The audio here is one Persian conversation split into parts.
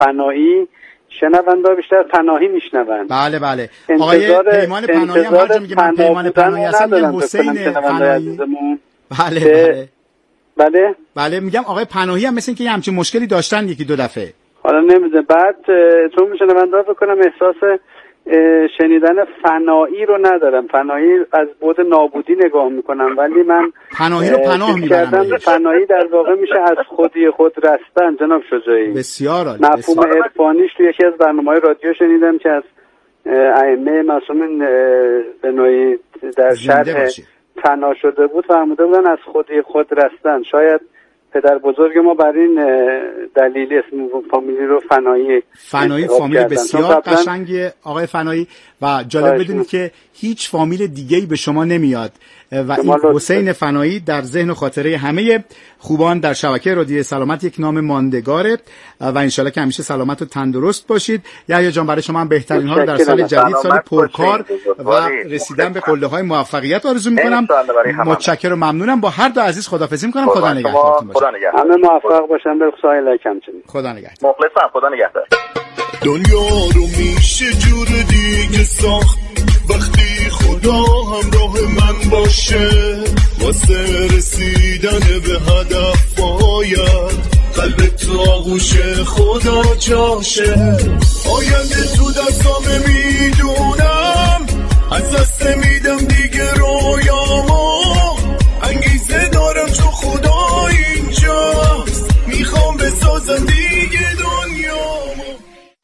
فنایی شنونده بیشتر پناهی میشنون. بله بله. آقای پیمان پناهی هم هر جا میگه من پیمان پناهی هستم میگن حسین پناهی. بله بله بله میگم آقای پناهی هم مثل اینکه یه همچین مشکلی داشتن یکی دو دفعه. حالا نمیدونم بعد چون شنونده فکر کنم احساس شنیدن فنایی رو ندارم، فنایی از بعد نابودی نگاه میکنم، ولی من پناهی رو پناه میبرم. فنایی در واقع میشه از خودی خود رستن. جناب شجاعی بسیار عالی. مفهوم عرفانیش توی یکی از برنامه‌های رادیو شنیدم که از ائمه معصومین به نوعی در شرح فنا شده بود فرموده بودن از خودی خود رستن. شاید پدر بزرگ ما بر این دلیل اسم فامیلی رو فنایی فامیل بسیار قشنگی آقای فنایی و جالب بدونید که هیچ فامیل دیگه‌ای به شما نمیاد و این حسین فنایی در ذهن و خاطره همه خوبان در شبکه رادیو سلامت یک نام ماندگاره و انشالله که همیشه سلامت و تندرست باشید. یحیی جان برای شما هم بهترین ها رو در سال جدید، سال پرکار و رسیدن به قله‌های موفقیت آرزو می‌کنم. متشکرم و ممنونم. با هر دو عزیز خداحافظی می‌کنم. خدا نگهدارتون باشه. همه موفق باشن. به خدای لکم چنین. خدا نگهدار. مخلصم. خدا نگهدار. دنیا رو میشه جور دیگه ساخت وقتی خدا همراه من باشه، واسه رسیدن به هدف باید قلبت آغوش خدا جاشه. آینده تو دستامه میدونم، از دست میدم دیگه رویامو، انگیزه دارم چون خدا اینجاست، میخوام بسازم دیگه دنیامو.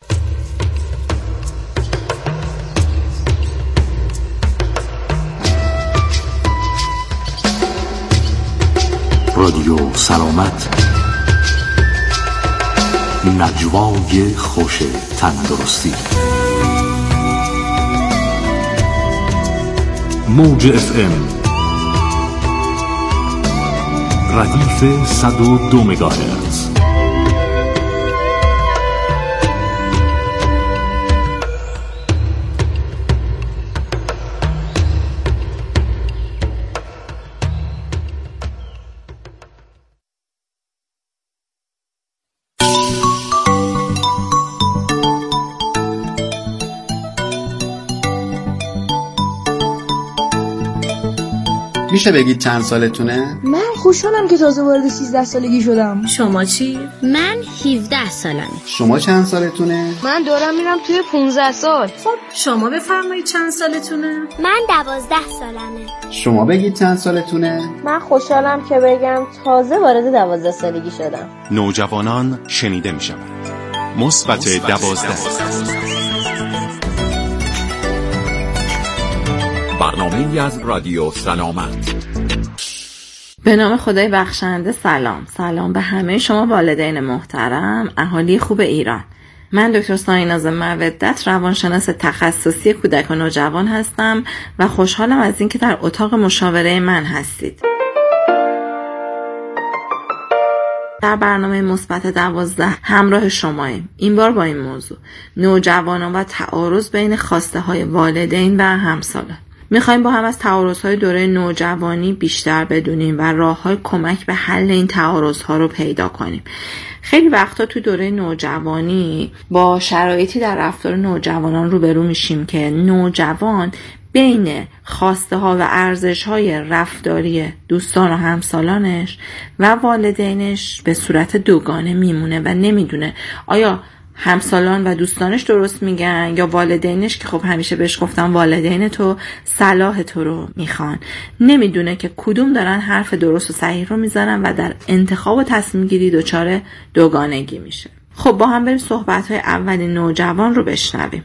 رادیو سلامت، نجوای خوش تندرستی. موج FM ردیف 102 مگاهرتز. میشه بگید چند سالتونه؟ من خوشحالم که تازه وارد 13 سالگی شدم. شما چی؟ من 17 سالمه. شما چند سالتونه؟ من دارم میرم توی 15 سال. خب شما بفرمایید چند سالتونه؟ من 12 سالمه. شما بگید چند سالتونه؟ من خوشحالم که بگم تازه وارد 12 سالگی شدم. نوجوانان شنیده میشوند. مثبت 12. برنامه‌ای از رادیو سلامت. به نام خدای بخشنده. سلام به همه شما والدین محترم، اهالی خوب ایران. من دکتر سایناز مودت، روانشناس تخصصی کودک و نوجوان هستم و خوشحالم از اینکه در اتاق مشاوره من هستید. در برنامه مثبت 12 همراه شماییم. این بار با این موضوع نوجوانان و تعارض بین خواسته های والدین و همسالان. میخوایم با هم از تعارض‌های دوره نوجوانی بیشتر بدونیم و راه‌های کمک به حل این تعارض‌ها رو پیدا کنیم. خیلی وقتا تو دوره نوجوانی با شرایطی در رفتار نوجوانان روبرو میشیم که نوجوان بین خواسته ها و ارزش های رفتاری دوستان و همسالانش و والدینش به صورت دوگانه میمونه و نمیدونه آیا همسالان و دوستانش درست میگن یا والدینش، که خب همیشه بهش گفتم والدین تو صلاح تو رو میخوان. نمیدونه که کدوم دارن حرف درست و صحیح رو میزنن و در انتخاب و تصمیم گیری دچار دوگانگی میشه. خب با هم بریم صحبت های اولین نوجوان رو بشنویم.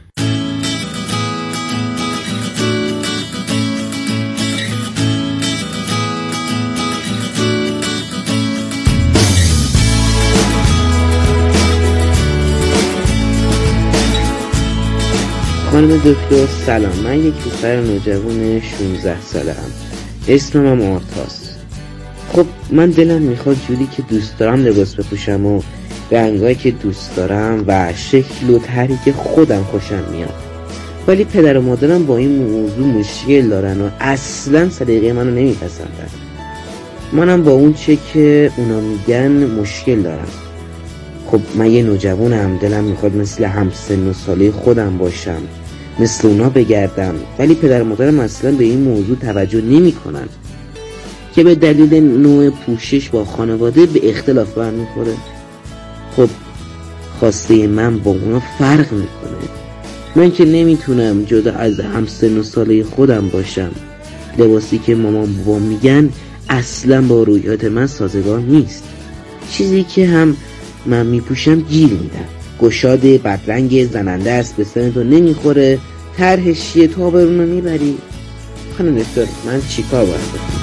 خانم دکتر سلام، من یک پسر نوجوان 16 ساله ام. اسمم آرتاست. خب من دلم میخواد جوری که دوست دارم لباس بپوشم و رنگایی که دوست دارم و شکل و طرحی که خودم خوشم میاد، ولی پدر و مادرم با این موضوع مشکل دارن و اصلا سلیقه منو نمیپسندن. منم با اون چه که اونا میگن مشکل دارم. خب من یه نوجوانم، دلم میخواد مثل همسن و ساله خودم باشم، مثل اونا بگردم، ولی پدر و مادرم اصلا به این موضوع توجه نمی کنن که به دلیل نوع پوشش با خانواده به اختلاف برمیخوره. خب خواسته من با اونا فرق میکنه. من که نمیتونم جدا از همسن و ساله خودم باشم. لباسی که مامان بابا میگن اصلا با رویات من سازگار نیست. چیزی که هم من میپوشم گیر میدم. گشاد بدرنگ زننده است، به سن تو نمیخوره، طرحش چیه، تو آبرونو میبری. خانم دکتر من چیکار باید بکنم؟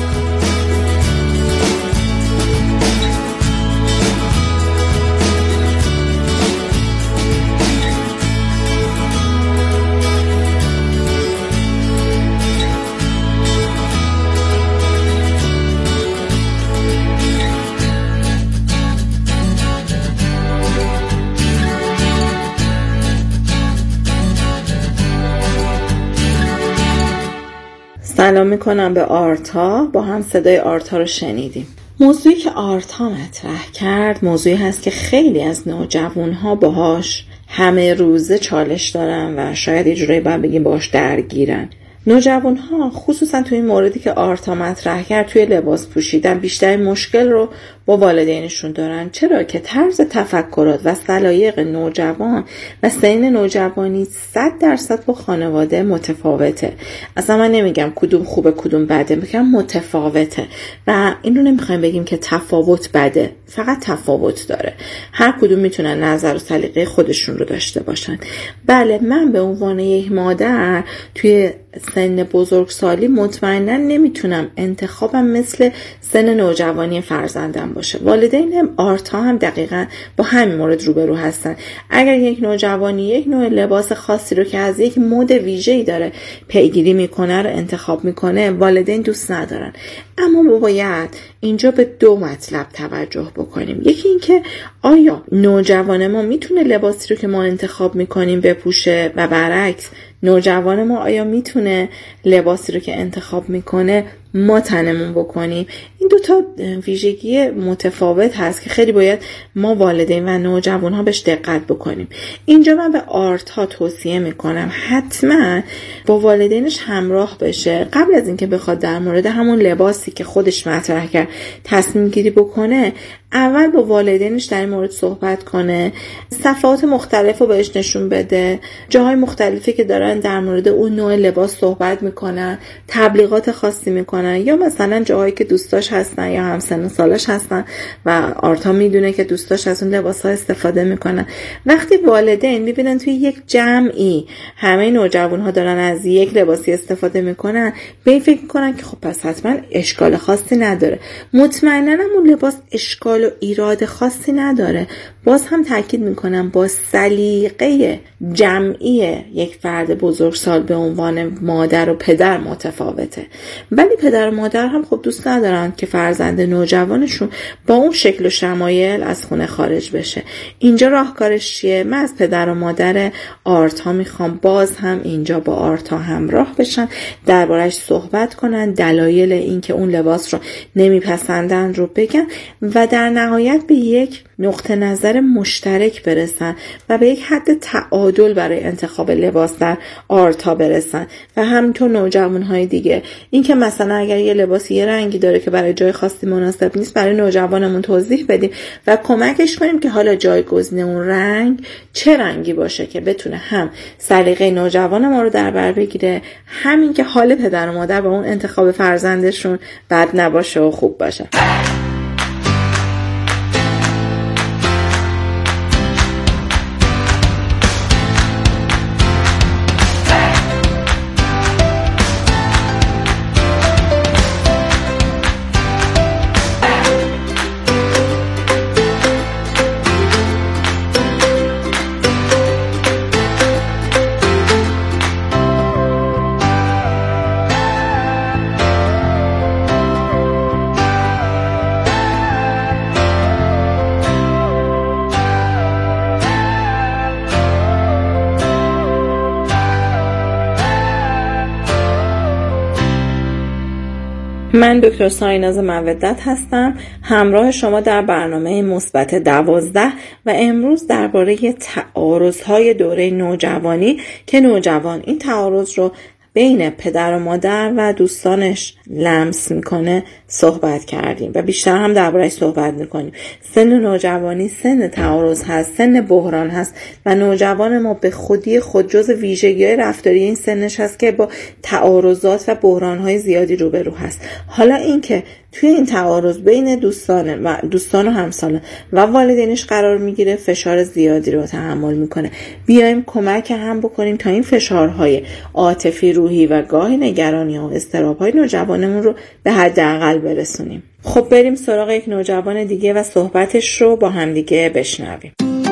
سلام میکنم به آرتا. با هم صدای آرتا رو شنیدیم. موضوعی که آرتا مطرح کرد موضوعی هست که خیلی از نوجوانها باهاش همه روزه چالش دارن و شاید یه جورایی باید بگیم باهاش درگیرن. نوجوانها خصوصا توی این موردی که آرتا مطرح کرد، توی لباس پوشیدن بیشتر مشکل رو با والدینشون دارن. چرا که طرز تفکرات و سلایق نوجوان و سن نوجوانی 100% با خانواده متفاوته. اصلا من نمیگم کدوم خوبه کدوم بده، میگم متفاوته و این رو نمیخوایم بگیم که تفاوت بده، فقط تفاوت داره. هر کدوم میتونن نظر و سلیقه خودشون رو داشته باشن. بله، من به عنوان یک مادر توی سن بزرگسالی مطمئنا نمیتونم انتخابم مثل سن نوجوانی فرزندم باشه. والدین آرتا هم دقیقاً با همین مورد روبرو هستن. اگر یک نوجوانی یک نوع لباس خاصی رو که از یک مد ویژه‌ای داره پیگیری میکنه رو انتخاب میکنه، والدین دوست ندارن. اما ما باید اینجا به دو مطلب توجه بکنیم. یکی این که آیا نوجوان ما میتونه لباسی رو که ما انتخاب میکنیم بپوشه و برعکس نوجوان ما آیا میتونه لباسی رو که انتخاب میکنه ما تنمون بکنیم. این دوتا ویژگی متفاوت هست که خیلی باید ما والدین و نوجوان ها بهش دقت بکنیم. اینجا من به آرتا توصیه میکنم حتما با والدینش همراه بشه. قبل از اینکه بخواد در مورد همون لباسی که خودش مطرح کرد تصمیم گیری بکنه، اول با والدینش در این مورد صحبت کنه، صفحات مختلف رو بهش نشون بده، جاهای مختلفی که دارن در مورد اون نوع لباس صحبت میکنن، تبلیغات خاصی میکنن، یا مثلا جاهایی که دوستاش هستن یا همسن و سالش هستن و آرتا میدونه که دوستاش از اون لباس‌ها استفاده میکنن. وقتی والدین میبینن توی یک جمعی همه نوجوان‌ها دارن از یک لباسی استفاده میکنن، به این فکر میکنن که خب پس حتما اشکال خاصی نداره. مطمئناً اون لباس اشکال و ایراد خاصی نداره. باز هم تاکید میکنم با سلیقه جمعی یک فرد بزرگسال به عنوان مادر و پدر متفاوته. ولی پدر و مادر هم خب دوست ندارن که فرزند نوجوانشون با اون شکل و شمایل از خونه خارج بشه. اینجا راهکارش چیه؟ من از پدر و مادر آرتا میخوام باز هم اینجا با آرتا همراه بشن، دربارش صحبت کنن، دلایل این که اون لباس رو نمیپسندن رو بگن و در نهایت به یک نقطه نظر مشترک برسن و به یک حد تعادل برای انتخاب لباس در آرتا برسن. و همینطور نوجوانهای دیگه، این که مثلا اگر یه لباس یه رنگی داره که برای جای خاصی مناسب نیست، برای نوجوانمون توضیح بدیم و کمکش کنیم که حالا جایگزین اون رنگ چه رنگی باشه که بتونه هم سلیقه نوجوان ما رو در بر بگیره، همین که حال پدر و مادر با اون انتخاب فرزندشون بد نباشه و خوب باشه. من دکتر سایناز مودت هستم، همراه شما در برنامه مثبت 12 و امروز درباره تعارض‌های دوره نوجوانی که نوجوان این تعارض رو بین پدر و مادر و دوستانش لمس میکنه صحبت کردیم و بیشتر هم درباره‌اش صحبت میکنیم. سن نوجوانی سن تعارض هست، سن بحران هست و نوجوان ما به خودی خود جز ویژگی‌های رفتاری این سنش هست که با تعارضات و بحران‌های زیادی روبرو هست. حالا اینکه توی این تعارض بین دوستان و همسالان و والدینش قرار میگیره، فشار زیادی رو تحمل میکنه. بیایم کمک هم بکنیم تا این فشارهای عاطفی، روحی و گاهی نگرانی و اضطراب‌های نوجوانمون رو به حداقل برسونیم. خب بریم سراغ یک نوجوان دیگه و صحبتش رو با هم دیگه بشنویم.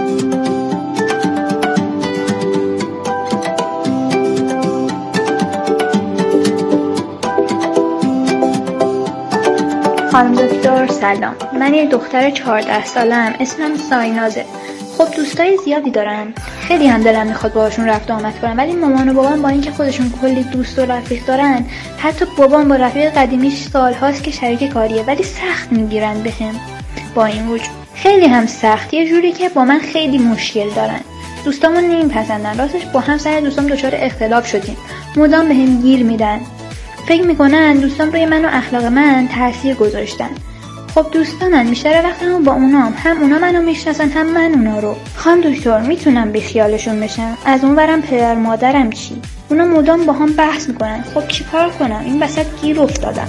خانم دکتر سلام، من یه دختر 14 سالم، اسمم ساینازه. خب دوستای زیادی دارم، خیلی هم دلم میخواد باهاشون رفت آمد کنم، ولی مامان و بابام با اینکه خودشون کلی دوست و رفیق دارن، حتی بابام با رفیق قدیمیش سالهاست که شریک کاریه، ولی سخت میگیرن بهم. با این وجود خیلی هم سخت، یه جوری که با من خیلی مشکل دارن. دوستامون نمیپسندن، راستش با هم سر دوستام دچار اختلاف شدیم، مدام بهم گیر میدن. فکر میکنن دوستان روی من و اخلاق من تاثیر گذاشتن. خب دوستانم بیشتر وقتمو با اونام، هم اونا منو میشناسن هم من اونا رو. خانم دکتر میتونم بی خیالشون بشم؟ از اونورم پدر مادرم چی؟ اونا مدام با هم بحث میکنن. خب چیکار کنم؟ این وسط گیر افتادم.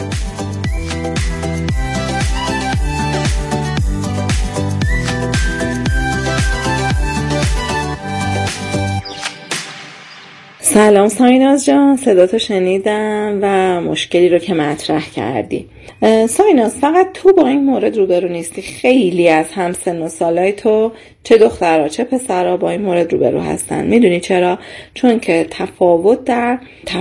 سلام سایناز جان، صداتو شنیدم و مشکلی رو که مطرح کردی. سایناز فقط تو با این مورد روبرو نیستی، خیلی از همسن و سالای تو چه دخترها چه پسرها با این مورد روبرو هستن. میدونی چرا؟ چون که تفاوت در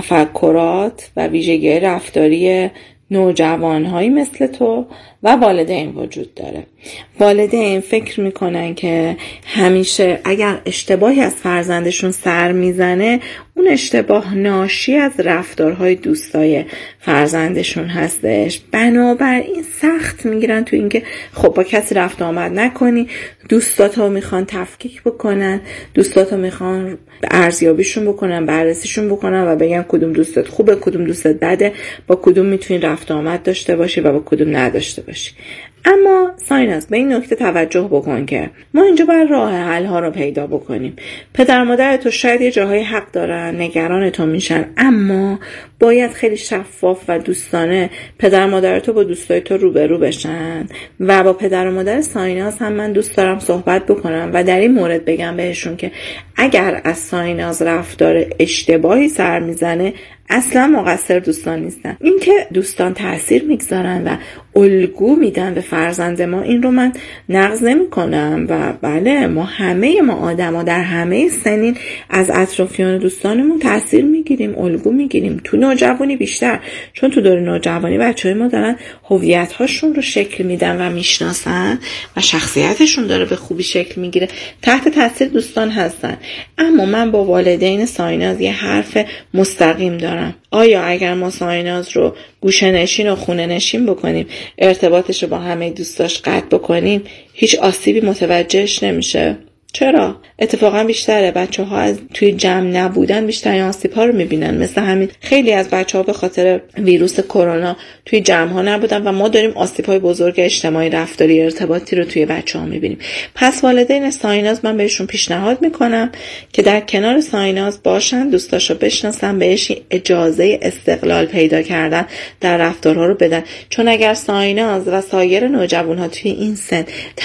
تفکرات و ویژگی رفتاری نوجوانهایی مثل تو و والدین وجود داره. والدین فکر میکنن که همیشه اگر اشتباهی از فرزندشون سر میزنه، اون اشتباه ناشی از رفتارهای دوستای فرزندشون هستش. بنابراین سخت میگیرن تو اینکه خب با کسی رفت آمد نکنی، دوستاتو میخوان تفکیک بکنن، دوستاتو میخوان ارزیابیشون بکنن، بررسیشون بکنن و بگن کدوم دوستت خوبه، کدوم دوستت بده، با کدوم میتونی رفت آمد داشته باشی و با کدوم نداشته باشی. اما سایناز به این نکته توجه بکن که ما اینجا باید راه حل ها رو پیدا بکنیم. پدر مادر تو شاید یه جاهای حق دارن، نگران تو میشن، اما باید خیلی شفاف و دوستانه پدر مادر تو با دوستای تو روبرو بشن و با پدر و مادر سایناز هم من دوست دارم صحبت بکنم و در این مورد بگم بهشون که اگر از سایناز رفتار اشتباهی سر میزنه، اصلا مقصر دوستان نیستن. این که دوستان تأثیر میگذارن و الگو میدن به فرزند ما، این رو من نقض نمی کنم و بله، ما آدم ها در همه سنین از اطرافیان دوستانمون تأثیر میگیریم، الگو میگیریم. تو نوجوانی بیشتر، چون تو دور نوجوانی بچهای ما دارن هویت هاشون رو شکل میدن و میشناسن و شخصیتشون داره به خوبی شکل میگیره، تحت تأثیر دوستان هستن. اما من با والدین سایناز یه حرف مستقیم دارم. آیا اگر ما سایناز رو گوشه نشین و خونه نشین بکنیم، ارتباطش رو با همه دوستاش قطع بکنیم، هیچ آسیبی متوجهش نمیشه؟ چرا؟ اتفاقا بیشتره بچه‌ها از توی جمع نبودن بیشتر آسیب‌ها رو می‌بینن. مثل همین خیلی از بچه‌ها به خاطر ویروس کرونا توی جمع‌ها نبودن و ما داریم آسیب‌های بزرگ اجتماعی، رفتاری، ارتباطی رو توی بچه‌ها می‌بینیم. پس والدین سایناز من بهشون پیشنهاد می‌کنم که در کنار سایناز باشن، دوستاشو بشناسن، بهش اجازه استقلال پیدا کردن در رفتارها رو بدن. چون اگر سایناز و سایر نوجوان‌ها توی این سن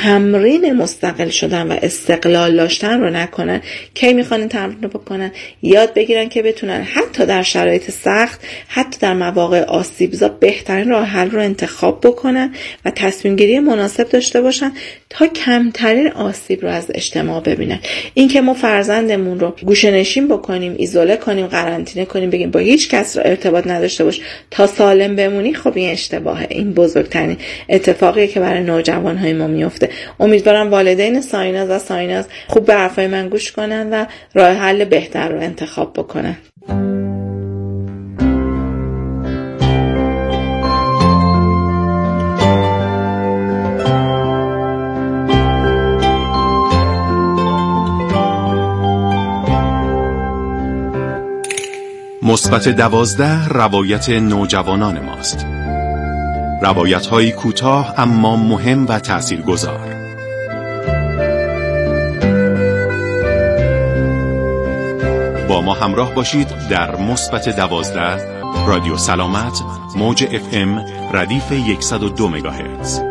تمرین مستقل شدن و استقلال داشتن رو نکنن، کی میخوان این تمرین رو بکنن؟ یاد بگیرن که بتونن حتی در شرایط سخت، حتی در مواقع آسیبزا بهترین راه حل رو انتخاب بکنن و تصمیم گیری مناسب داشته باشن تا کمترین آسیب رو از اجتماع ببینن. این که ما فرزندمون رو گوشه نشین بکنیم، ایزوله کنیم، قرنطینه کنیم، بگیم با هیچ کس ارتباط نداشته باش تا سالم بمونی، خب این اشتباهه. این بزرگترین اتفاقیه که برای نوجوان‌های ما میفته. امیدوارم والدین سایناز و سایناز خوب به حرفای من گوش کنن و راه حل بهتر رو انتخاب بکنن. مثبت 12 روایت نوجوانان ماست. روایت‌های کوتاه اما مهم و تأثیرگذار. با ما همراه باشید در مثبت 12 رادیو سلامت موج FM ردیف 102 مگاهرتز.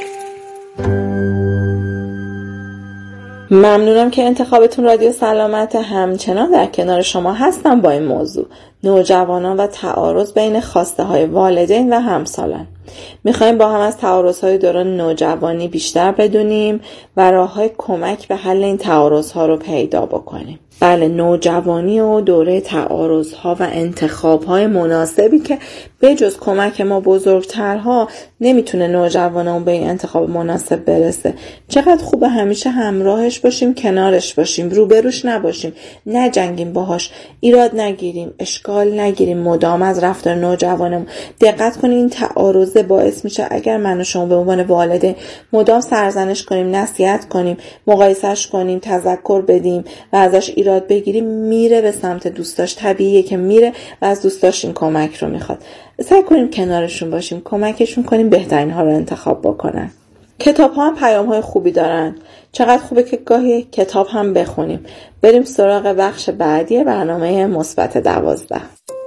ممنونم که انتخابتون رادیو سلامت. همچنان در کنار شما هستم با این موضوع، نوجوانان و تعارض بین خواسته های والدین و همسالان. میخوایم با هم از تعارض های دوران نوجوانی بیشتر بدونیم و راه های کمک به حل این تعارض ها رو پیدا بکنیم. بله، نوجوانی و دوره تعارض ها و انتخاب های مناسبی که به جز کمک ما بزرگترها نمیتونه نوجوانان به این انتخاب مناسب برسه. چقدر خوبه همیشه همراهش باشیم، کنارش باشیم، روبروش نباشیم، نجنگیم باهاش، ایراد نگیریم، اشکال نگیریم مدام از رفتار نوجوانمون. دقت کنیم این تعارض باعث میشه اگر من و شما به عنوان والدین مدام سرزنش کنیم، نصیحت کنیم، مقایسش کنیم، تذکر بدیم و ازش ایراد بگیریم، میره به سمت دوستاش. طبیعیه که میره و از دوستاش این کمک رو میخواد. سعی کنیم کنارشون باشیم، کمکشون کنیم بهترین ها رو انتخاب بکنن. کتاب ها هم پیام های خوبی دارن. چقدر خوبه که گاهی کتاب هم بخونیم. بریم سراغ بخش بعدی برنامه مثبت 12.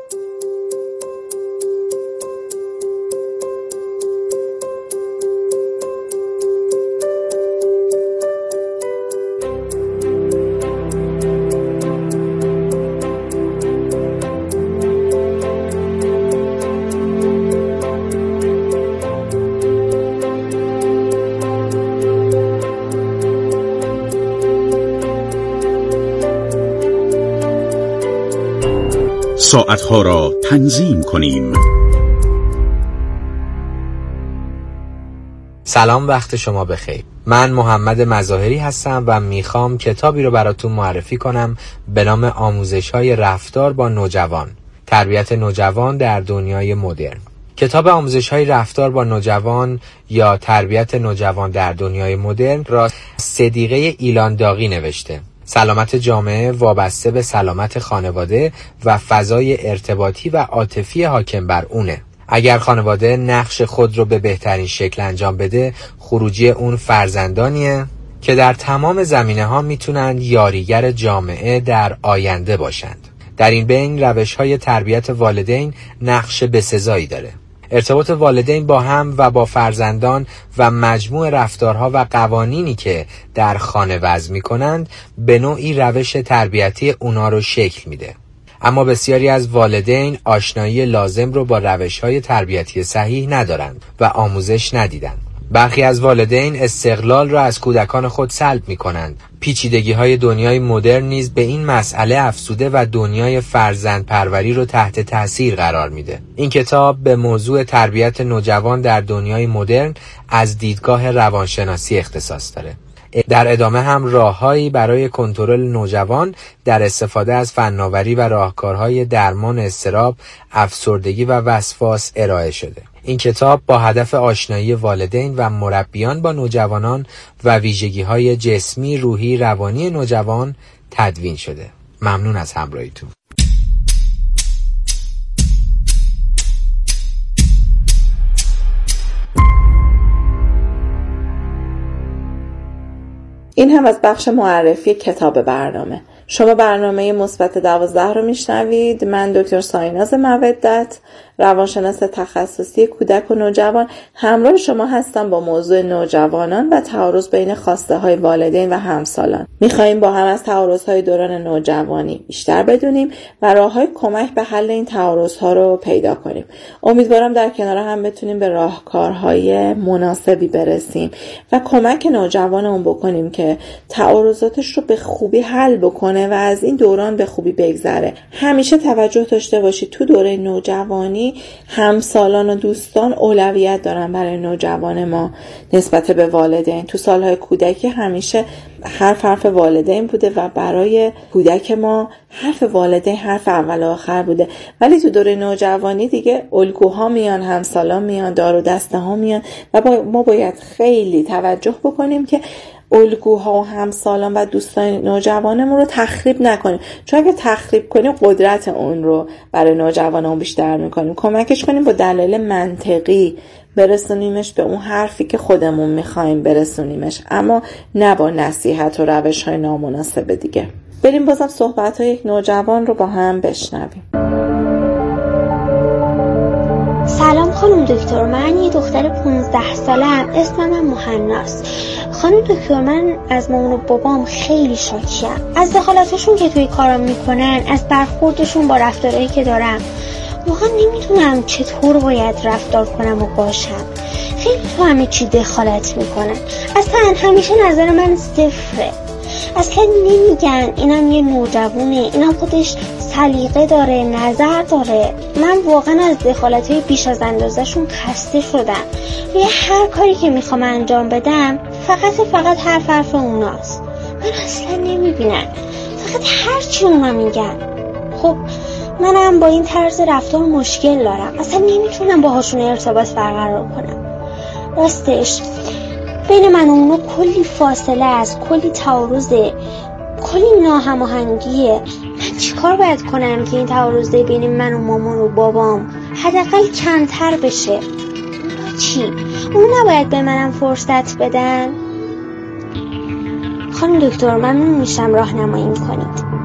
ساعتها را تنظیم کنیم. سلام، وقت شما بخیر. من محمد مظاهری هستم و میخوام کتابی رو براتون معرفی کنم به نام آموزش‌های رفتار با نوجوان، تربیت نوجوان در دنیای مدرن. کتاب آموزش‌های رفتار با نوجوان یا تربیت نوجوان در دنیای مدرن را صدیقه ایلان داغی نوشته. سلامت جامعه وابسته به سلامت خانواده و فضای ارتباطی و عاطفی حاکم بر اونه. اگر خانواده نقش خود رو به بهترین شکل انجام بده، خروجی اون فرزندانیه که در تمام زمینه‌ها میتونن یاریگر جامعه در آینده باشند. در این بین روش‌های تربیت والدین نقش بسزایی داره. ارتباط والدین با هم و با فرزندان و مجموع رفتارها و قوانینی که در خانه وضع می‌کنند به نوعی روش تربیتی اونا رو شکل میده. اما بسیاری از والدین آشنایی لازم رو با روش‌های تربیتی صحیح ندارند و آموزش ندیدند. برخی از والدین استقلال را از کودکان خود سلب می‌کنند. پیچیدگی‌های دنیای مدرن نیز به این مسئله افزوده و دنیای فرزند پروری رو تحت تاثیر قرار میده. این کتاب به موضوع تربیت نوجوان در دنیای مدرن از دیدگاه روانشناسی اختصاص داره. در ادامه هم راههایی برای کنترل نوجوان در استفاده از فناوری و راهکارهای درمان اضطراب، افسردگی و وسواس ارائه شده. این کتاب با هدف آشنایی والدین و مربیان با نوجوانان و ویژگی‌های جسمی، روحی، روانی نوجوان تدوین شده. ممنون از همراهیتون. این هم از بخش معرفی کتاب برنامه. شما برنامه مثبت 12 رو میشنوید. من دکتر سایناز مودت، روانشناس تخصصی کودک و نوجوان، همراه شما هستم با موضوع نوجوانان و تعارض بین خواسته های والدین و همسالان. میخواییم با هم از تعارض های دوران نوجوانی بیشتر بدونیم و راه های کمک به حل این تعارض ها رو پیدا کنیم. امیدوارم در کنار هم بتونیم به راهکارهای مناسبی برسیم و کمک نوجوانمون بکنیم که تعارضاتش رو به خوبی حل بکنه و از این دوران به خوبی بگذره. همیشه توجه داشته باشید تو دوره نوجوانی همسالان و دوستان اولویت دارن برای نوجوان ما نسبت به والدین. تو سالهای کودکی همیشه حرف والدین بوده و برای کودک ما حرف والدین حرف اول و آخر بوده، ولی تو دوره نوجوانی دیگه الگوها میان، همسالان میان، دار و دسته ها میان و ما باید خیلی توجه بکنیم که الگوها و همسالان و دوستان نوجوانمون رو تخریب نکنیم، چون اگه تخریب کنیم قدرت اون رو برای نوجوانمون بیشتر میکنیم. کمکش کنیم با دلایل منطقی برسونیمش به اون حرفی که خودمون میخوایم برسونیمش، اما نه با نصیحت و روش‌های نامناسب دیگه. بریم بازم صحبت‌های یک نوجوان رو با هم بشنویم. سلام خانم دکتر، من یه دختر 15 ساله‌ام، اسمم مهناست. خانم دکتر، من از مامان و بابام خیلی شاکیم، از دخالتشون که توی کارام میکنن، از برخوردشون با رفتارهایی که دارم. واقعا نمیدونم چطور باید رفتار کنم و باشم. خیلی تو همه چی دخالت میکنن، اصلا همیشه نظر من صفره. اصلا نمیگن اینم یه نوجوانه، اینم خودش سلیقه داره، نظر داره. من واقعا از دخالت‌های بیش از اندازه‌شون خسته شدم. یه هر کاری که میخوام انجام بدم فقط حرف اوناست. من اصلا نمیبینن، فقط هر چی اونا میگن. خب منم با این طرز رفتار مشکل دارم، اصلا نمیتونم باهاشون ارتباط برقرار کنم. راستش بین من و اونا کلی فاصله است، کلی تعارضه، کلی ناهماهنگیه. من چیکار باید کنم که این تعارضه بین من و مامان و بابام حداقل کمتر بشه؟ اونا چی؟ اونا نباید به منم فرصت بدن؟ خانم دکتر، ممنون میشم راهنمایی کنید.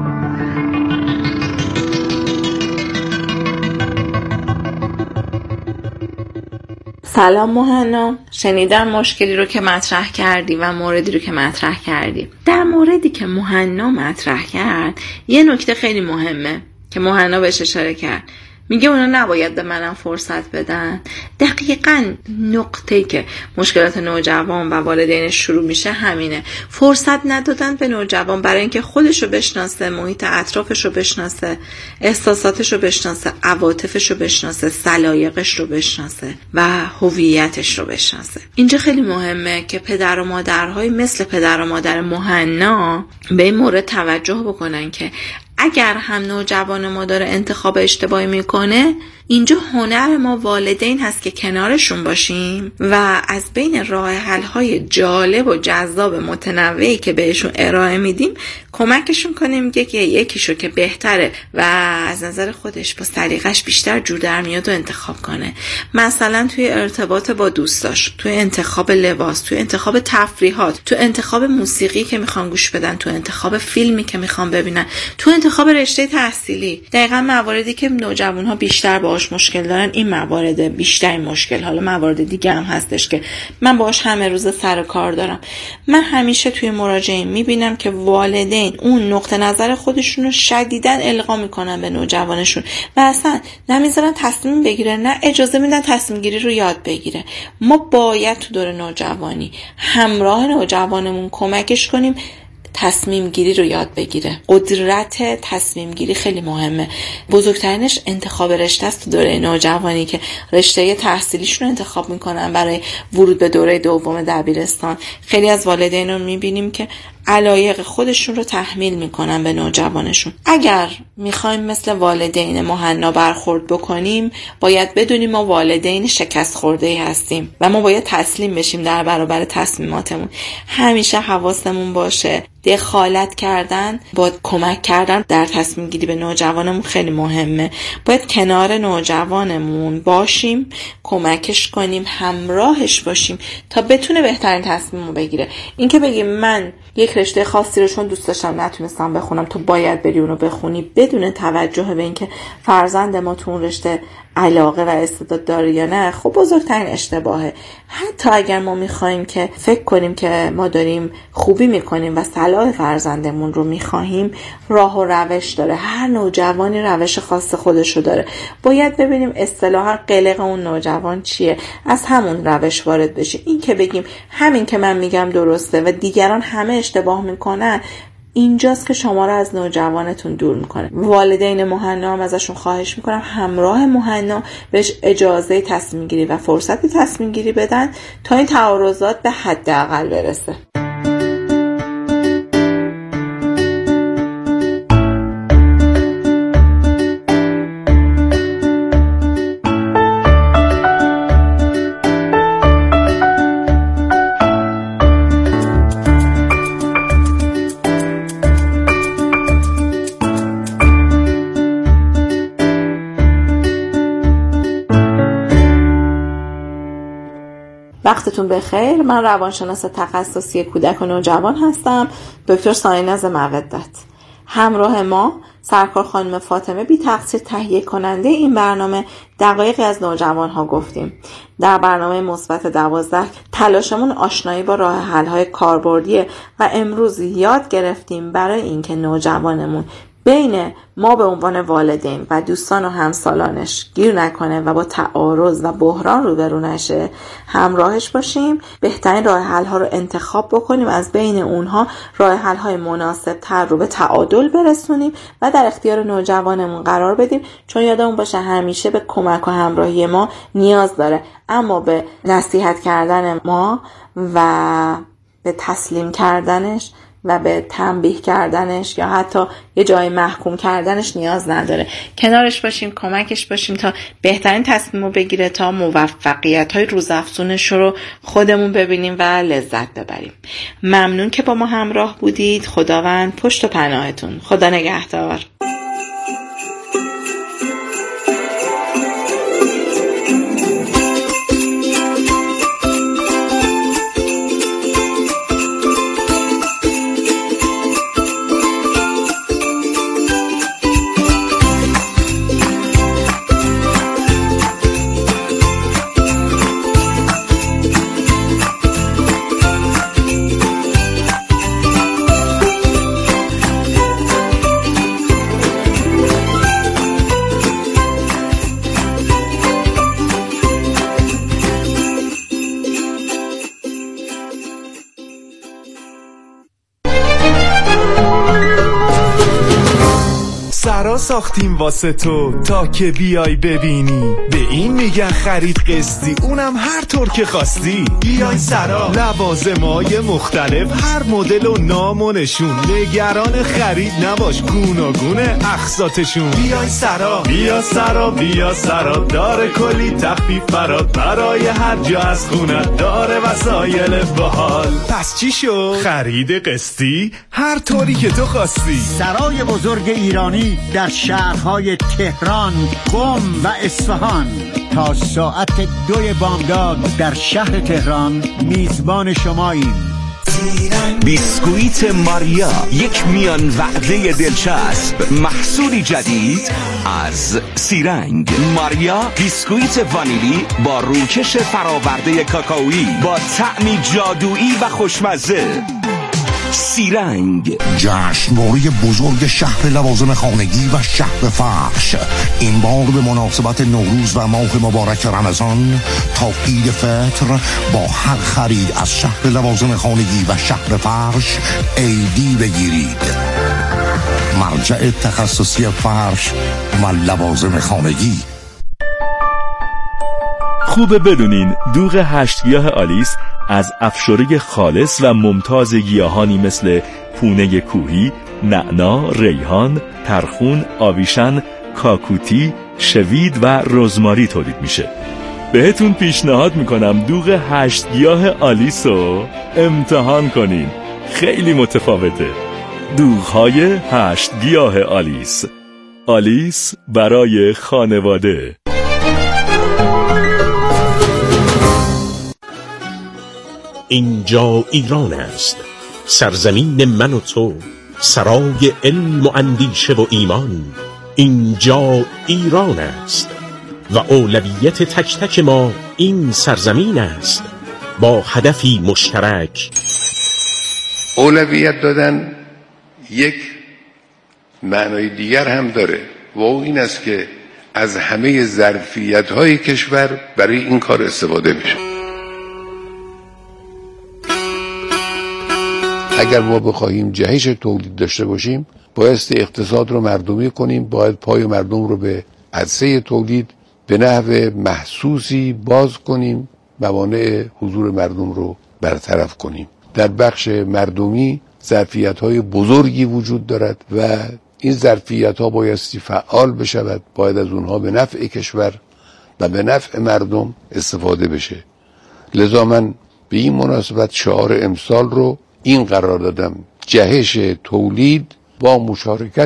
سلام مهنا، شنیدم مشکلی رو که مطرح کردی و موردی رو که مطرح کردی. در موردی که مهنا مطرح کرد یه نکته خیلی مهمه که مهنا بهش اشاره کرد. میگه اونا نباید به منم فرصت بدن. دقیقاً نقطه‌ای که مشکلات نوجوان و والدینش شروع میشه همینه. فرصت ندادن به نوجوان برای اینکه خودش رو بشناسه، محیط اطرافش رو بشناسه، احساساتش رو بشناسه، عواطفش رو بشناسه، سلایقش رو بشناسه و هویتش رو بشناسه. اینجا خیلی مهمه که پدر و مادرهای مثل پدر و مادر مهنا به این مورد توجه بکنن که اگر هم نوجوان ما داره انتخاب اشتباهی میکنه، اینجا هنر ما والدین هست که کنارشون باشیم و از بین راه حل‌های جالب و جذاب متنوعی که بهشون ارائه میدیم کمکشون کنیم که یکیشو که بهتره و از نظر خودش با سلیقش بیشتر جور در میاد و انتخاب کنه. مثلا توی ارتباط با دوستاش، توی انتخاب لباس، توی انتخاب تفریحات، توی انتخاب موسیقی که میخوان گوش بدن، توی انتخاب فیلمی که میخوان ببینن، توی انتخاب رشته تحصیلی. دقیقاً مواردی که نوجوان‌ها بیشتر باهاش مشکل دارن این موارد بیشتر مشکل. حالا موارد دیگه هم هستش که من باهاش همه روز سر کار دارم. من همیشه توی مراجعین میبینم که والدین اون نقطه نظر خودشون رو شدیداً القا میکنن به نوجوانشون و اصلا نمیذارن تصمیم بگیره، نه اجازه میدن تصمیم گیری رو یاد بگیره. ما باید تو دور نوجوانی همراه نوجوانمون کمکش کنیم تصمیم گیری رو یاد بگیره. قدرت تصمیم گیری خیلی مهمه. بزرگترینش انتخاب رشته است تو دوره نوجوانی که رشته تحصیلیشون رو انتخاب میکنن برای ورود به دوره دوم دبیرستان. خیلی از والدین رو میبینیم که علایق خودشون رو تحمیل میکنن به نوجوانشون. اگر میخوایم مثل والدین مهنا برخورد بکنیم، باید بدونیم ما والدین شکست خورده‌ای هستیم و ما باید تسلیم بشیم در برابر تصمیماتمون. همیشه حواسمون باشه دخالت کردن با کمک کردن در تصمیم گیری به نوجوانمون خیلی مهمه. باید کنار نوجوانمون باشیم، کمکش کنیم، همراهش باشیم تا بتونه بهترین تصمیم رو بگیره. این که بگیم من یک رشته خاصی رو چون دوست داشتم نتونستم بخونم تو باید بری اونو بخونی بدون توجه به اینکه فرزند ما تو اون رشته علاقه و استعداد داره یا نه، خب بزرگترین اشتباهه. حتی اگر ما میخوایم که فکر کنیم که ما داریم خوبی میکنیم و صلاح فرزندمون رو میخواهیم، راه و روش داره. هر نوجوانی روش خاص خودشو داره. باید ببینیم اصطلاحا قلق اون نوجوان چیه، از همون روش وارد بشیم. این که بگیم همین که من میگم درسته و دیگران همه اشتباه میکنن، اینجاست که شما رو از نوجوانتون دور میکنه. والدین مهنا هم ازشون خواهش میکنم همراه مهنا بهش اجازه تصمیم گیری و فرصت تصمیم گیری بدن تا این تعارضات به حداقل برسه. وقتتون بخیر. من روانشناس تخصصی کودک و نوجوان هستم، دکتر سایناز مودت. همراه ما سرکار خانم فاطمه بی تقصیر تهیه کننده این برنامه دقایقی از نوجوان ها گفتیم. در برنامه مثبت 12 تلاشمون آشنایی با راه حل های کاربردیه و امروز یاد گرفتیم برای اینکه نوجوانمون بین ما به عنوان والدین و دوستان و همسالانش گیر نکنه و با تعارض و بحران روبرو نشه، همراهش باشیم، بهترین راه حل ها رو انتخاب بکنیم، از بین اونها راه حل های مناسب تر رو به تعادل برسونیم و در اختیار نوجوانمون قرار بدیم، چون یادمون باشه همیشه به کمک و همراهی ما نیاز داره، اما به نصیحت کردن ما و به تسلیم کردنش و به تنبیه کردنش یا حتی یه جای محکوم کردنش نیاز نداره. کنارش باشیم، کمکش باشیم تا بهترین تصمیم رو بگیره، تا موفقیت‌های روزافزونش رو خودمون ببینیم و لذت ببریم. ممنون که با ما همراه بودید. خداوند پشت و پناهتون. خدا نگهدار. سرا ساختیم واسه تو تا که بیای ببینی، به این میگن خرید قسطی، اونم هر طور که خواستی. بیای سرا، لوازمای مختلف، هر مدل و نام و نشون، نگران خرید نباش، گوناگونه اقساطشون. بیای سرا، بیا سرا، بیا سرا، داره کلی تخفیف برات، برای هر جا از خونت داره وسایل باحال. پس چی شو؟ خرید قسطی هر طوری که تو خواستی. سرای بزرگ ایرانی در شهرهای تهران، قم و اصفهان تا ساعت 2 بامداد در شهر تهران میزبان شماییم. بیسکویت ماریا، یک میان وعده دلچسب، محصولی جدید از سیرنگ. ماریا بیسکویت وانیلی با روکش فراورده کاکائویی با طعمی جادویی و خوشمزه. سیرنگ، جشنواره بزرگ شهر لوازم خانگی و شهر فرش، این بار به مناسبت نوروز و ماه مبارک رمضان تا عید فطر با هر خرید از شهر لوازم خانگی و شهر فرش عیدی بگیرید. مرجع تخصصی فرش و لوازم خانگی. خوبه بدونین دوغ 8 گیاه آلیس از افشاره خالص و ممتاز گیاهانی مثل پونه کوهی، نعنا، ریحان، ترخون، آویشن، کاکوتی، شوید و رزماری تولید میشه. بهتون پیشنهاد میکنم دوغ 8 گیاه آلیس رو امتحان کنین، خیلی متفاوته. دوغ‌های 8 گیاه آلیس، آلیس برای خانواده. اینجا ایران است، سرزمین من و تو، سرای علم و اندیشه و ایمان. اینجا ایران است و اولویت تک تک ما این سرزمین است، با هدفی مشترک. اولویت دادن یک معنای دیگر هم داره و این است که از همه ظرفیت‌های کشور برای این کار استفاده میشه. اگر ما بخواهیم جهش تولید داشته باشیم، بایستی اقتصاد رو مردمی کنیم، باید پای مردم رو به عرصه تولید به نحو محسوسی باز کنیم، موانع حضور مردم رو برطرف کنیم. در بخش مردمی ظرفیت‌های بزرگی وجود دارد و این ظرفیت‌ها بایستی فعال بشود، باید از اونها به نفع کشور و به نفع مردم استفاده بشه. لذا من به این مناسبت شعار امسال رو این قرار دادم: جهش تولید با مشارکت